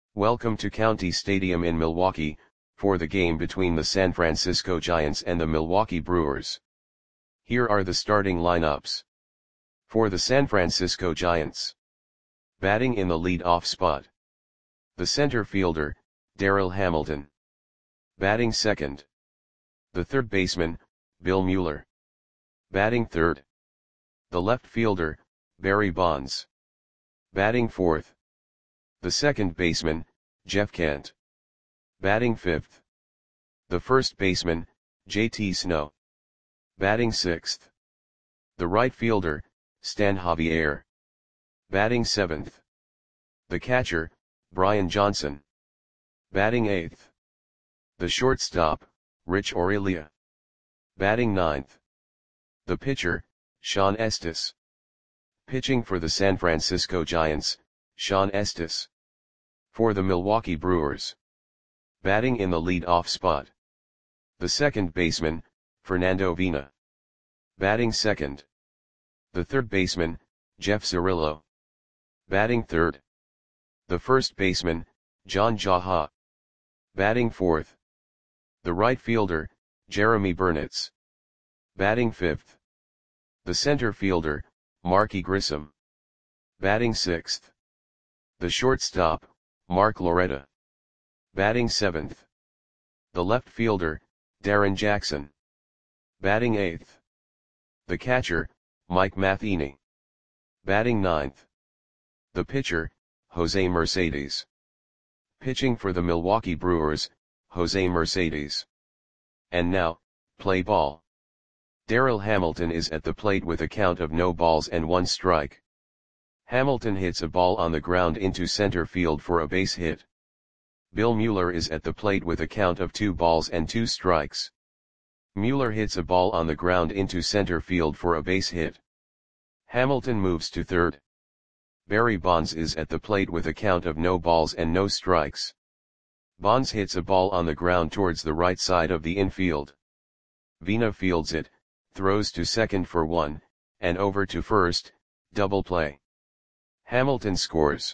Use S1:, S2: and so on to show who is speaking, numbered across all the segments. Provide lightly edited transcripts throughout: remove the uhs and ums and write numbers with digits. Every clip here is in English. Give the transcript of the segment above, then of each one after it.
S1: Welcome to County Stadium in Milwaukee, for the game between the San Francisco Giants and the Milwaukee Brewers. Here are the starting lineups. For the San Francisco Giants. Batting in the lead-off spot. The center fielder, Darryl Hamilton. Batting second. The third baseman, Bill Mueller. Batting third. The left fielder, Barry Bonds. Batting fourth. The second baseman, Jeff Kent. Batting fifth. The first baseman, JT Snow. Batting sixth. The right fielder, Stan Javier. Batting seventh. The catcher, Brian Johnson. Batting eighth. The shortstop, Rich Aurelia. Batting ninth. The pitcher, Shawn Estes. Pitching for the San Francisco Giants, Shawn Estes. For the Milwaukee Brewers. Batting in the lead-off spot. The second baseman, Fernando Vina. Batting second. The third baseman, Jeff Cirillo. Batting third. The first baseman, John Jaha. Batting fourth. The right fielder, Jeremy Burnitz. Batting fifth. The center fielder, Marky Grissom. Batting sixth. The shortstop, Mark Loretta. Batting seventh. The left fielder, Darren Jackson. Batting eighth. The catcher, Mike Matheny. Batting ninth. The pitcher, Jose Mercedes. Pitching for the Milwaukee Brewers, Jose Mercedes. And now, play ball. Darryl Hamilton is at the plate with a count of no balls and one strike. Hamilton hits a ball on the ground into center field for a base hit. Bill Mueller is at the plate with a count of 2 balls and 2 strikes. Mueller hits a ball on the ground into center field for a base hit. Hamilton moves to third. Barry Bonds is at the plate with a count of no balls and no strikes. Bonds hits a ball on the ground towards the right side of the infield. Vina fields it, throws to second for 1, and over to first, double play. Hamilton scores.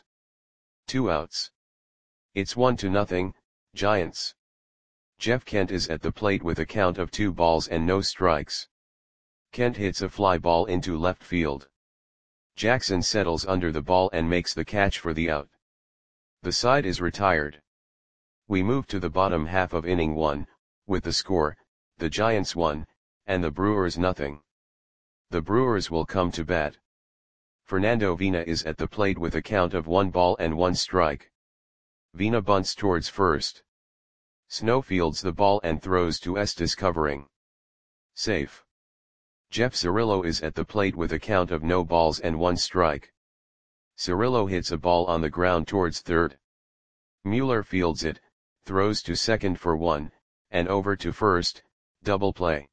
S1: 2 outs. It's 1-0, Giants. Jeff Kent is at the plate with a count of 2 balls and no strikes. Kent hits a fly ball into left field. Jackson settles under the ball and makes the catch for the out. The side is retired. We move to the bottom half of inning 1, with the score, the Giants 1, and the Brewers 0. The Brewers will come to bat. Fernando Vina is at the plate with a count of 1 ball and 1 strike. Vina bunts towards first. Snow fields the ball and throws to Estes covering. Safe. Jeff Cirillo is at the plate with a count of no balls and 1 strike. Cirillo hits a ball on the ground towards third. Mueller fields it, throws to second for 1, and over to first, double play.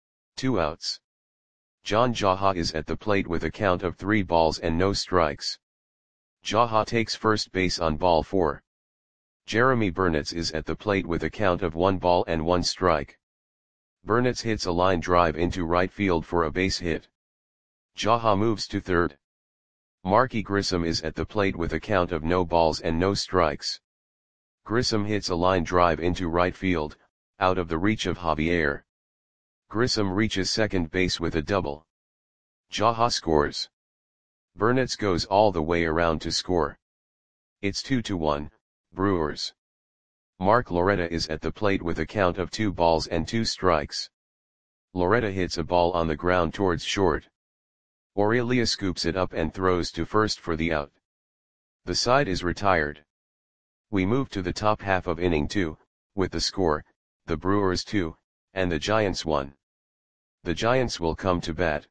S1: 2 outs. John Jaha is at the plate with a count of 3 balls and no strikes. Jaha takes first base on ball 4. Jeremy Burnitz is at the plate with a count of 1 ball and 1 strike. Burnitz hits a line drive into right field for a base hit. Jaha moves to third. Marky Grissom is at the plate with a count of no balls and no strikes. Grissom hits a line drive into right field, out of the reach of Javier. Grissom reaches second base with a double. Jaha scores. Burnitz goes all the way around to score. It's 2-1, Brewers. Mark Loretta is at the plate with a count of 2 balls and 2 strikes. Loretta hits a ball on the ground towards short. Aurelia scoops it up and throws to first for the out. The side is retired. We move to the top half of inning 2, with the score, the Brewers 2, and the Giants 1. The Giants will come to bat.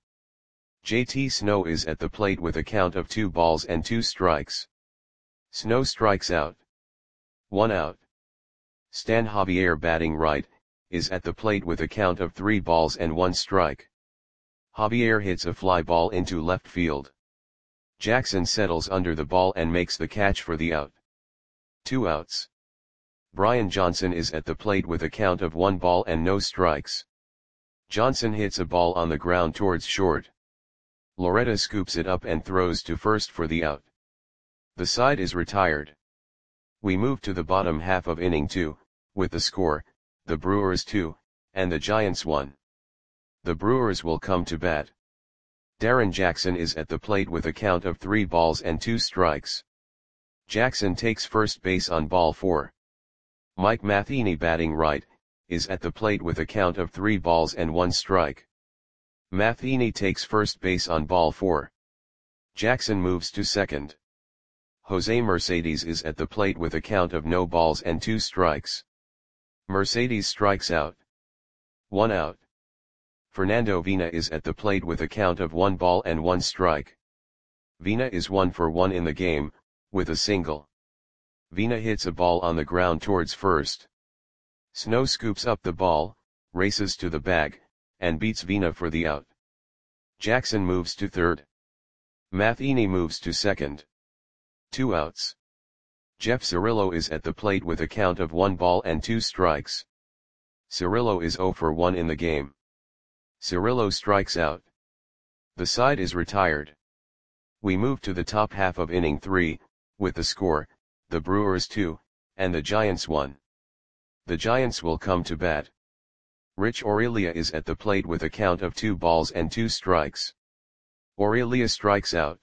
S1: JT Snow is at the plate with a count of 2 balls and 2 strikes. Snow strikes out. 1 out. Stan Javier, batting right, is at the plate with a count of 3 balls and 1 strike. Javier hits a fly ball into left field. Jackson settles under the ball and makes the catch for the out. 2 outs. Brian Johnson is at the plate with a count of 1 ball and no strikes. Johnson hits a ball on the ground towards short. Loretta scoops it up and throws to first for the out. The side is retired. We move to the bottom half of inning 2, with the score, the Brewers 2, and the Giants 1. The Brewers will come to bat. Darren Jackson is at the plate with a count of 3 balls and 2 strikes. Jackson takes first base on ball 4. Mike Matheny, batting right, is at the plate with a count of 3 balls and 1 strike. Matheny takes first base on ball 4. Jackson moves to second. Jose Mercedes is at the plate with a count of no balls and 2 strikes. Mercedes strikes out. 1 out. Fernando Vina is at the plate with a count of 1 ball and 1 strike. Vina is 1 for 1 in the game, with a single. Vina hits a ball on the ground towards first. Snow scoops up the ball, races to the bag, and beats Vina for the out. Jackson moves to third. Matheny moves to second. 2 outs. Jeff Cirillo is at the plate with a count of 1 ball and 2 strikes. Cirillo is 0 for 1 in the game. Cirillo strikes out. The side is retired. We move to the top half of inning 3, with the score, the Brewers 2, and the Giants 1. The Giants will come to bat. Rich Aurelia is at the plate with a count of 2 balls and 2 strikes. Aurelia strikes out.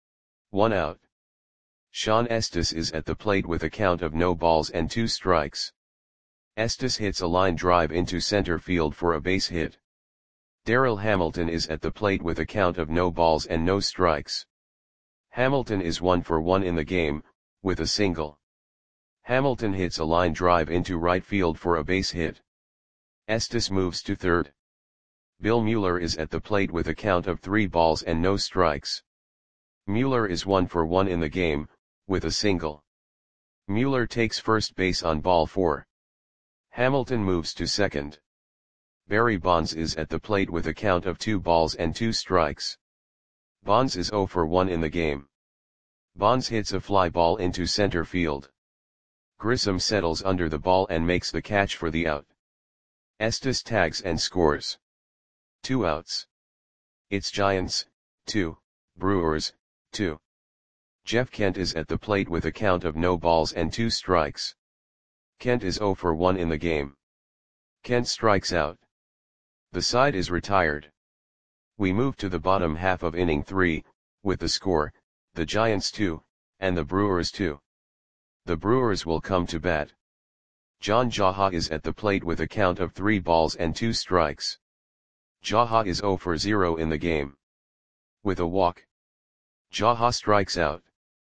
S1: 1 out. Sean Estes is at the plate with a count of no balls and 2 strikes. Estes hits a line drive into center field for a base hit. Darryl Hamilton is at the plate with a count of no balls and no strikes. Hamilton is 1 for 1 in the game, with a single. Hamilton hits a line drive into right field for a base hit. Estes moves to third. Bill Mueller is at the plate with a count of 3 balls and no strikes. Mueller is 1 for 1 in the game, with a single. Mueller takes first base on ball 4. Hamilton moves to second. Barry Bonds is at the plate with a count of 2 balls and 2 strikes. Bonds is 0 for 1 in the game. Bonds hits a fly ball into center field. Grissom settles under the ball and makes the catch for the out. Estes tags and scores. 2 outs. It's Giants, 2, Brewers, 2. Jeff Kent is at the plate with a count of no balls and 2 strikes. Kent is 0 for 1 in the game. Kent strikes out. The side is retired. We move to the bottom half of inning 3, with the score, the Giants 2, and the Brewers 2. The Brewers will come to bat. John Jaha is at the plate with a count of 3 balls and 2 strikes. Jaha is 0 for 0 in the game. With a walk. Jaha strikes out.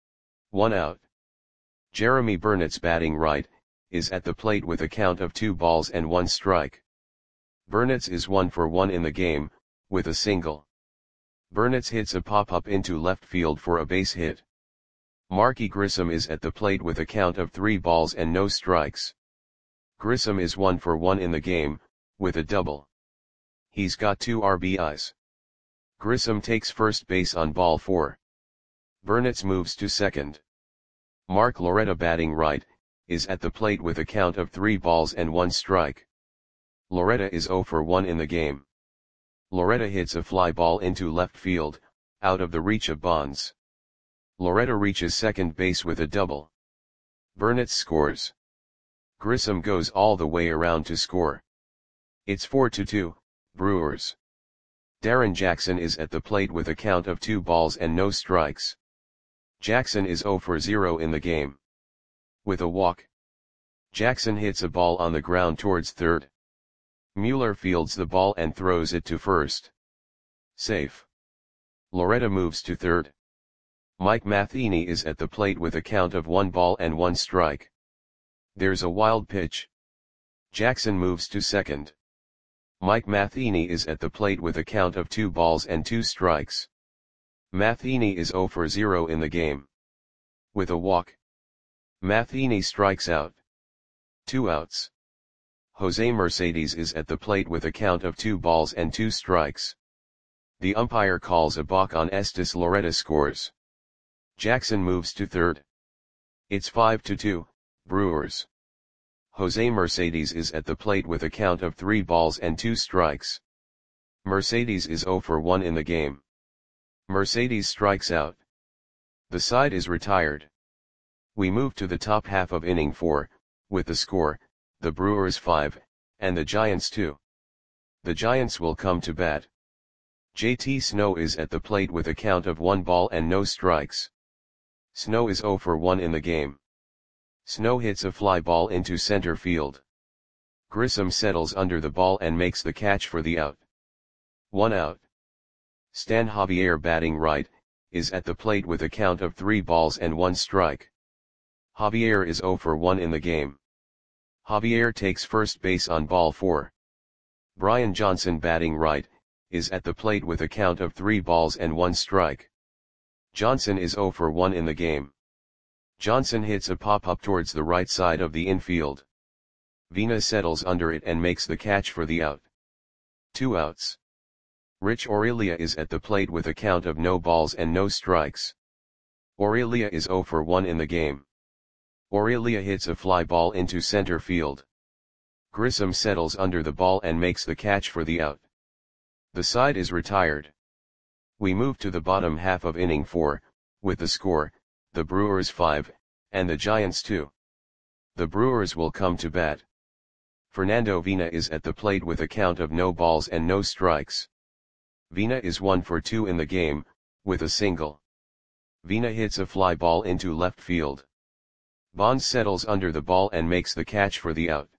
S1: 1 out. Jeremy Burnett's, batting right, is at the plate with a count of 2 balls and 1 strike. Burnett's is 1 for 1 in the game, with a single. Burnett's hits a pop-up into left field for a base hit. Marky Grissom is at the plate with a count of 3 balls and no strikes. Grissom is 1 for 1 in the game, with a double. He's got 2 RBIs. Grissom takes first base on ball 4. Burnett's moves to second. Mark Loretta, batting right, is at the plate with a count of 3 balls and 1 strike. Loretta is 0 for 1 in the game. Loretta hits a fly ball into left field, out of the reach of Bonds. Loretta reaches second base with a double. Burnett scores. Grissom goes all the way around to score. It's 4-2, Brewers. Darren Jackson is at the plate with a count of 2 balls and no strikes. Jackson is 0 for 0 in the game. With a walk. Jackson hits a ball on the ground towards third. Mueller fields the ball and throws it to first. Safe. Loretta moves to third. Mike Matheny is at the plate with a count of 1 ball and 1 strike. There's a wild pitch. Jackson moves to second. Mike Matheny is at the plate with a count of 2 balls and 2 strikes. Matheny is 0 for 0 in the game. With a walk. Matheny strikes out. 2 outs. Jose Mercedes is at the plate with a count of 2 balls and 2 strikes. The umpire calls a balk on Estes. Loretta scores. Jackson moves to third. It's 5-2, Brewers. Jose Mercedes is at the plate with a count of 3 balls and 2 strikes. Mercedes is 0 for 1 in the game. Mercedes strikes out. The side is retired. We move to the top half of inning 4, with the score, the Brewers 5, and the Giants 2. The Giants will come to bat. JT Snow is at the plate with a count of 1 ball and no strikes. Snow is 0 for 1 in the game. Snow hits a fly ball into center field. Grissom settles under the ball and makes the catch for the out. 1 out. Stan Javier, batting right, is at the plate with a count of 3 balls and 1 strike. Javier is 0 for 1 in the game. Javier takes first base on ball 4. Brian Johnson, batting right, is at the plate with a count of 3 balls and 1 strike. Johnson is 0 for 1 in the game. Johnson hits a pop-up towards the right side of the infield. Vina settles under it and makes the catch for the out. 2 outs. Rich Aurelia is at the plate with a count of no balls and no strikes. Aurelia is 0 for 1 in the game. Aurelia hits a fly ball into center field. Grissom settles under the ball and makes the catch for the out. The side is retired. We move to the bottom half of inning 4, with the score, the Brewers 5, and the Giants 2. The Brewers will come to bat. Fernando Vina is at the plate with a count of no balls and no strikes. Vina is 1 for 2 in the game, with a single. Vina hits a fly ball into left field. Bonds settles under the ball and makes the catch for the out.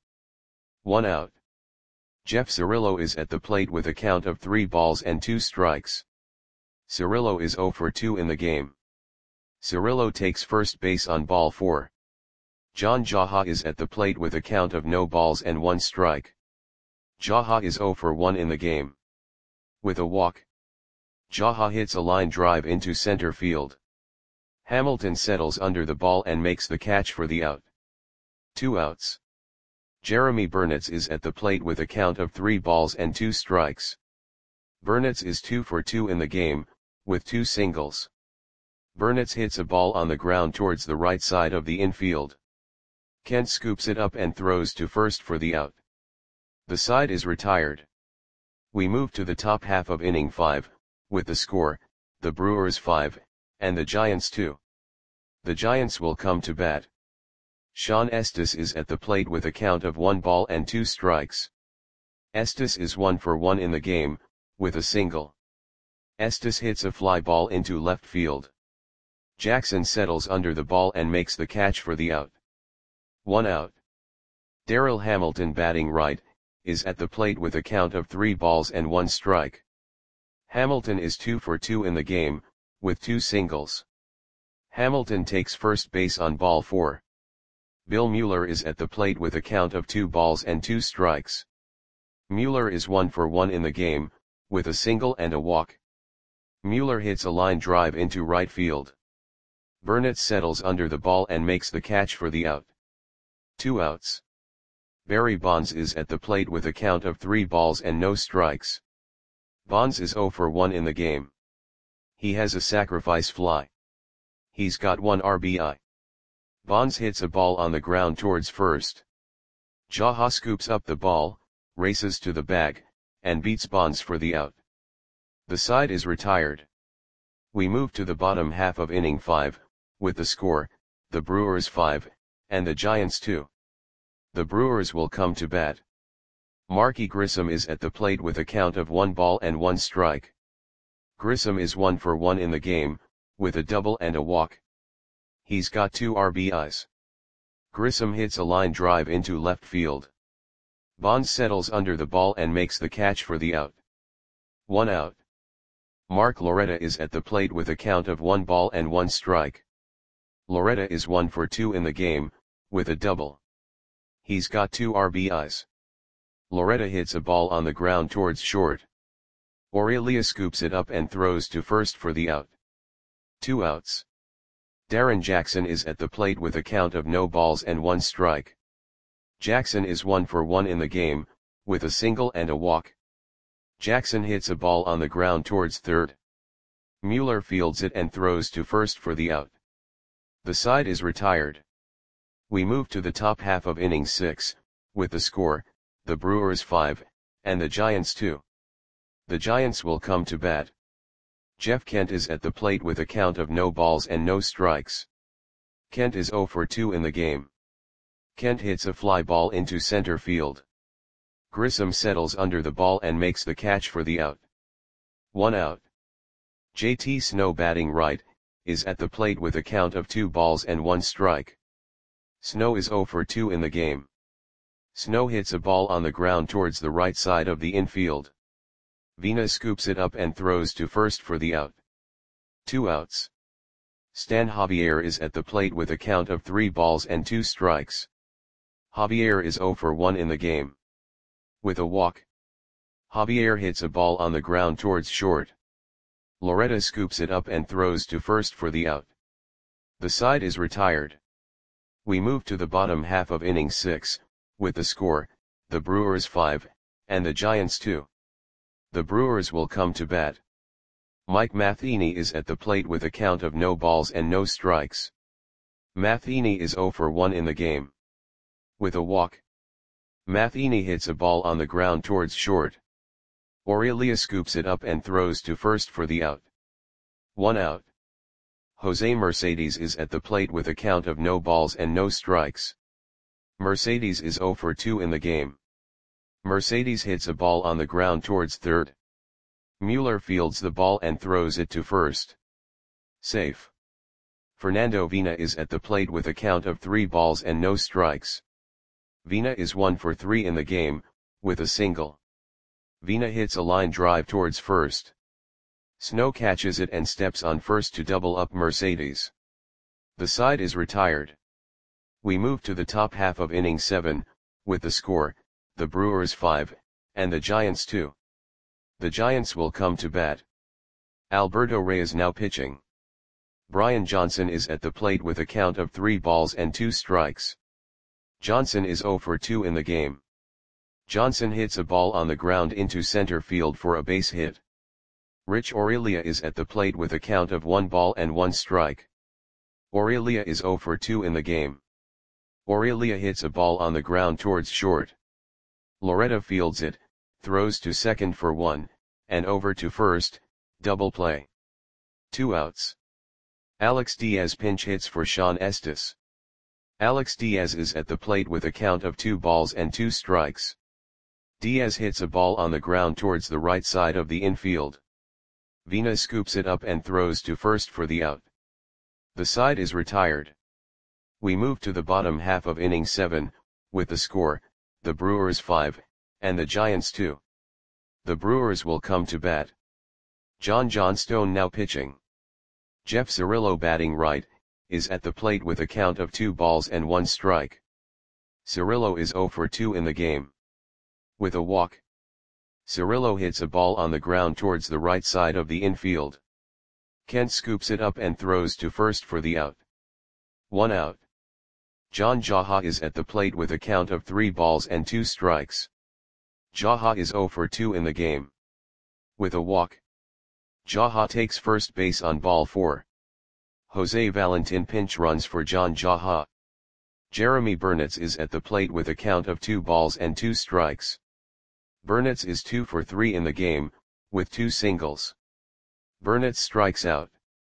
S1: 1 out. Jeff Cirillo is at the plate with a count of 3 balls and 2 strikes. Cirillo is 0 for 2 in the game. Cirillo takes first base on ball 4. John Jaha is at the plate with a count of no balls and 1 strike. Jaha is 0 for 1 in the game. With a walk, Jaha hits a line drive into center field. Hamilton settles under the ball and makes the catch for the out. 2 outs. Jeremy Burnitz is at the plate with a count of 3 balls and 2 strikes. Burnitz is 2 for 2 in the game, with 2 singles. Burnitz hits a ball on the ground towards the right side of the infield. Kent scoops it up and throws to first for the out. The side is retired. We move to the top half of inning 5, with the score, the Brewers 5, and the Giants 2. The Giants will come to bat. Sean Estes is at the plate with a count of 1 ball and 2 strikes. Estes is 1 for 1 in the game, with a single. Estes hits a fly ball into left field. Jackson settles under the ball and makes the catch for the out. 1 out. Darryl Hamilton, batting right, is at the plate with a count of 3 balls and 1 strike. Hamilton is 2 for 2 in the game, with 2 singles. Hamilton takes first base on ball 4. Bill Mueller is at the plate with a count of 2 balls and 2 strikes. Mueller is 1 for 1 in the game, with a single and a walk. Mueller hits a line drive into right field. Burnitz settles under the ball and makes the catch for the out. 2 outs. Barry Bonds is at the plate with a count of 3 balls and no strikes. Bonds is 0 for 1 in the game. He has a sacrifice fly. He's got 1 RBI. Bonds hits a ball on the ground towards first. Jaha scoops up the ball, races to the bag, and beats Bonds for the out. The side is retired. We move to the bottom half of inning 5, with the score, the Brewers 5, and the Giants 2. The Brewers will come to bat. Marky Grissom is at the plate with a count of 1 ball and 1 strike. Grissom is 1 for 1 in the game, with a double and a walk. He's got 2 RBIs. Grissom hits a line drive into left field. Bonds settles under the ball and makes the catch for the out. 1 out. Mark Loretta is at the plate with a count of 1 ball and 1 strike. Loretta is 1 for 2 in the game, with a double. He's got 2 RBIs. Loretta hits a ball on the ground towards short. Aurelia scoops it up and throws to first for the out. 2 outs. Darren Jackson is at the plate with a count of no balls and 1 strike. Jackson is 1 for 1 in the game, with a single and a walk. Jackson hits a ball on the ground towards third. Mueller fields it and throws to first for the out. The side is retired. We move to the top half of inning 6, with the score, the Brewers 5, and the Giants 2. The Giants will come to bat. Jeff Kent is at the plate with a count of no balls and no strikes. Kent is 0 for 2 in the game. Kent hits a fly ball into center field. Grissom settles under the ball and makes the catch for the out. 1 out. JT Snow, batting right, is at the plate with a count of 2 balls and 1 strike. Snow is 0 for 2 in the game. Snow hits a ball on the ground towards the right side of the infield. Vina scoops it up and throws to first for the out. 2 outs. Stan Javier is at the plate with a count of 3 balls and 2 strikes. Javier is 0 for 1 in the game. With a walk, Javier hits a ball on the ground towards short. Loretta scoops it up and throws to first for the out. The side is retired. We move to the bottom half of inning 6, with the score, the Brewers 5, and the Giants 2. The Brewers will come to bat. Mike Matheny is at the plate with a count of no balls and no strikes. Matheny is 0 for 1 in the game. With a walk, Matheny hits a ball on the ground towards short. Aurelia scoops it up and throws to first for the out. 1 out. Jose Mercedes is at the plate with a count of no balls and no strikes. Mercedes is 0 for 2 in the game. Mercedes hits a ball on the ground towards third. Mueller fields the ball and throws it to first. Safe. Fernando Vina is at the plate with a count of 3 balls and no strikes. Vina is 1 for 3 in the game, with a single. Vina hits a line drive towards first. Snow catches it and steps on first to double up Mercedes. The side is retired. We move to the top half of inning 7, with the score, the Brewers 5, and the Giants 2. The Giants will come to bat. Alberto Reyes now pitching. Brian Johnson is at the plate with a count of 3 balls and 2 strikes. Johnson is 0 for 2 in the game. Johnson hits a ball on the ground into center field for a base hit. Rich Aurelia is at the plate with a count of 1 ball and 1 strike. Aurelia is 0 for 2 in the game. Aurelia hits a ball on the ground towards short. Loretta fields it, throws to second for 1, and over to first, double play. 2 outs. Alex Diaz pinch hits for Sean Estes. Alex Diaz is at the plate with a count of 2 balls and 2 strikes. Diaz hits a ball on the ground towards the right side of the infield. Vina scoops it up and throws to first for the out. The side is retired. We move to the bottom half of inning 7, with the score, the Brewers 5, and the Giants 2. The Brewers will come to bat. John Johnstone now pitching. Jeff Cirillo, batting right, is at the plate with a count of 2 balls and 1 strike. Cirillo is 0 for 2 in the game. With a walk, Cirillo hits a ball on the ground towards the right side of the infield. Kent scoops it up and throws to first for the out. 1 out. John Jaha is at the plate with a count of 3 balls and 2 strikes. Jaha is 0 for 2 in the game. With a walk, Jaha takes first base on ball 4. Jose Valentin pinch runs for John Jaha. Jeremy Burnitz is at the plate with a count of 2 balls and 2 strikes. Burnitz is 2 for 3 in the game, with 2 singles. Burnitz strikes out.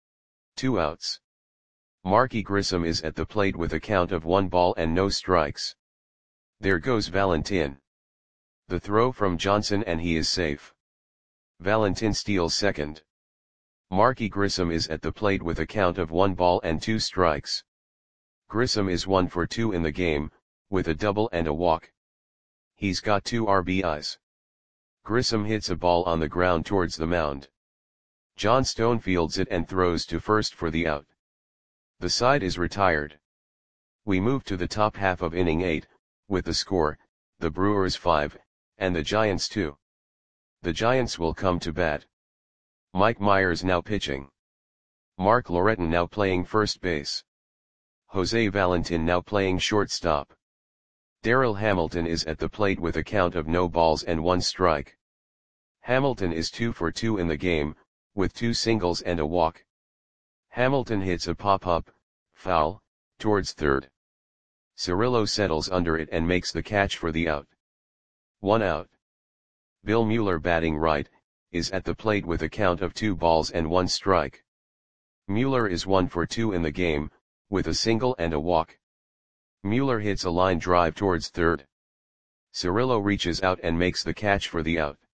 S1: 2 outs. Marky Grissom is at the plate with a count of 1 ball and no strikes. There goes Valentin. The throw from Johnson and he is safe. Valentin steals second. Marky Grissom is at the plate with a count of 1 ball and 2 strikes. Grissom is 1 for 2 in the game, with a double and a walk. He's got 2 RBIs. Grissom hits a ball on the ground towards the mound. Johnstone fields it and throws to first for the out. The side is retired. We move to the top half of inning 8, with the score, the Brewers 5, and the Giants 2. The Giants will come to bat. Mike Myers now pitching. Mark Loretin now playing first base. Jose Valentin now playing shortstop. Darryl Hamilton is at the plate with a count of no balls and 1 strike. Hamilton is 2 for 2 in the game, with 2 singles and a walk. Hamilton hits a pop-up, foul, towards third. Cirillo settles under it and makes the catch for the out. 1 out. Bill Mueller, batting right, is at the plate with a count of 2 balls and 1 strike. Mueller is 1 for 2 in the game, with a single and a walk. Mueller hits a line drive towards third. Cirillo reaches out and makes the catch for the out.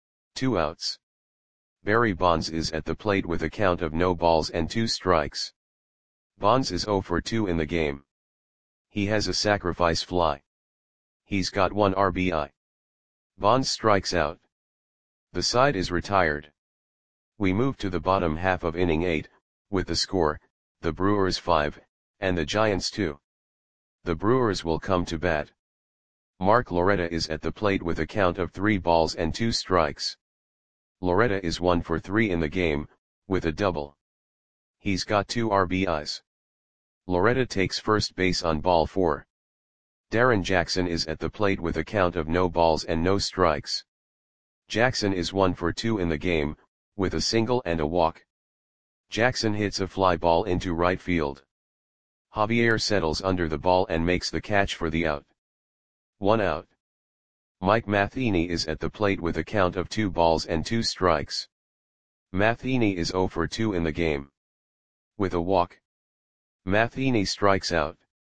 S1: 2 outs. Barry Bonds is at the plate with a count of no balls and 2 strikes. Bonds is 0 for 2 in the game. He has a sacrifice fly. He's got 1 RBI. Bonds strikes out. The side is retired. We move to the bottom half of inning 8, with the score, the Brewers 5, and the Giants 2. The Brewers will come to bat. Mark Loretta is at the plate with a count of 3 balls and 2 strikes. Loretta is 1 for 3 in the game, with a double. He's got 2 RBIs. Loretta takes first base on ball 4. Darren Jackson is at the plate with a count of no balls and no strikes. Jackson is 1 for 2 in the game, with a single and a walk. Jackson hits a fly ball into right field. Javier settles under the ball and makes the catch for the out. 1 out. Mike Matheny is at the plate with a count of 2 balls and 2 strikes. Matheny is 0 for 2 in the game. With a walk. Matheny strikes out.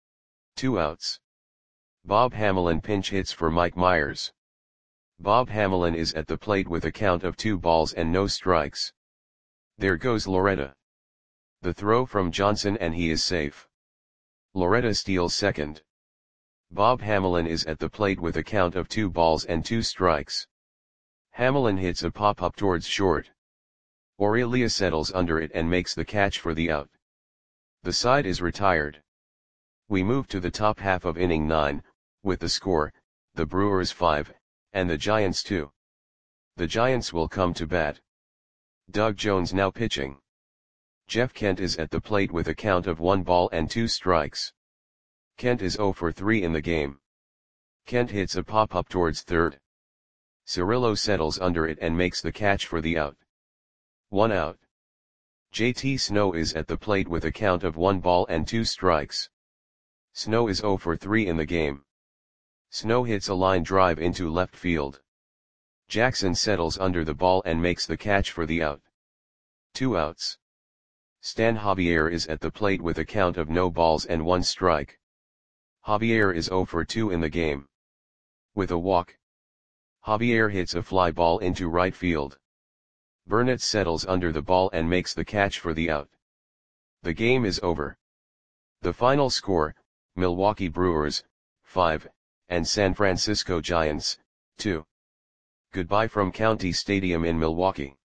S1: 2 outs. Bob Hamelin pinch hits for Mike Myers. Bob Hamelin is at the plate with a count of 2 balls and no strikes. There goes Loretta. The throw from Johnson and he is safe. Loretta steals second. Bob Hamelin is at the plate with a count of 2 balls and 2 strikes. Hamelin hits a pop-up towards short. Aurelia settles under it and makes the catch for the out. The side is retired. We move to the top half of inning 9, with the score, the Brewers 5, and the Giants 2. The Giants will come to bat. Doug Jones now pitching. Jeff Kent is at the plate with a count of 1 ball and 2 strikes. Kent is 0 for 3 in the game. Kent hits a pop-up towards third. Cirillo settles under it and makes the catch for the out. 1 out. JT Snow is at the plate with a count of 1 ball and 2 strikes. Snow is 0 for 3 in the game. Snow hits a line drive into left field. Jackson settles under the ball and makes the catch for the out. 2 outs. Stan Javier is at the plate with a count of no balls and 1 strike. Javier is 0 for 2 in the game. With a walk. Javier hits a fly ball into right field. Burnett settles under the ball and makes the catch for the out. The game is over. The final score, Milwaukee Brewers, 5, and San Francisco Giants, 2. Goodbye from County Stadium in Milwaukee.